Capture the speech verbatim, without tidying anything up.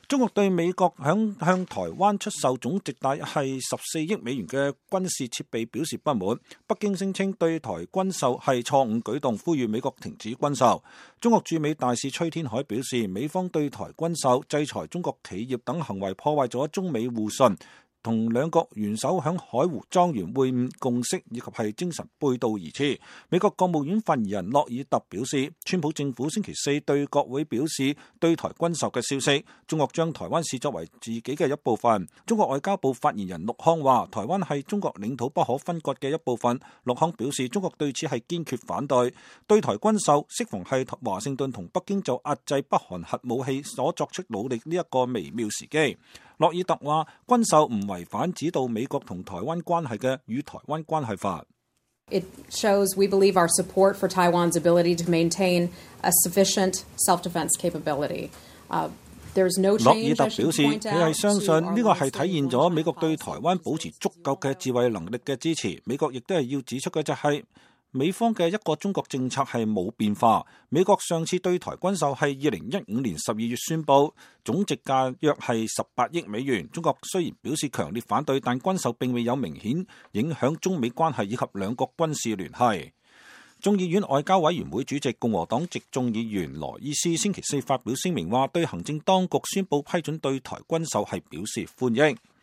中國對美國響向台灣出售總值大約係十四億美元嘅軍事設備表示不滿。北京聲稱對台軍售係錯誤舉動，呼籲美國停止軍售。中國駐美大使崔天凱表示，美方對台軍售、制裁中國企業等行為破壞咗中美互信，同兩國元首響海湖莊園會晤共識以及係精神背道而馳。美國國務院發言人洛爾特表示，川普政府星期四對國會表示對台軍售嘅消息，中國將台灣視作為自己嘅一部分。中國外交部發言人陸康話，台灣係中國領土不可分割嘅一部分。陸康表示，中國對此係堅決反對。對台軍售適逢係華盛頓同北京就壓制北韓核武器所作出努力呢一個微妙時機。洛爾特話，軍售唔違反指導美國同台灣關係嘅《與台灣關係法》。 It shows we believe our support for Taiwan's ability to maintain a sufficient self-defense capability. Uh, there's no change. 洛爾特表示，佢係相信呢個係體現咗美國對台灣保持足夠嘅自衛能力嘅支持。美國亦都係要指出嘅就係、是。美方嘅一個中國政策係冇變化。美國上次對台軍售係二零一五年十二月宣佈，總值價約係十八億美元。中國雖然表示強烈反對，但軍售並未有明顯影響中美關係以及兩國軍事聯繫。眾議院外交委員會主席共和黨籍眾議員羅伊斯星期四發表聲明話，對行政當局宣佈批准對台軍售係表示歡迎。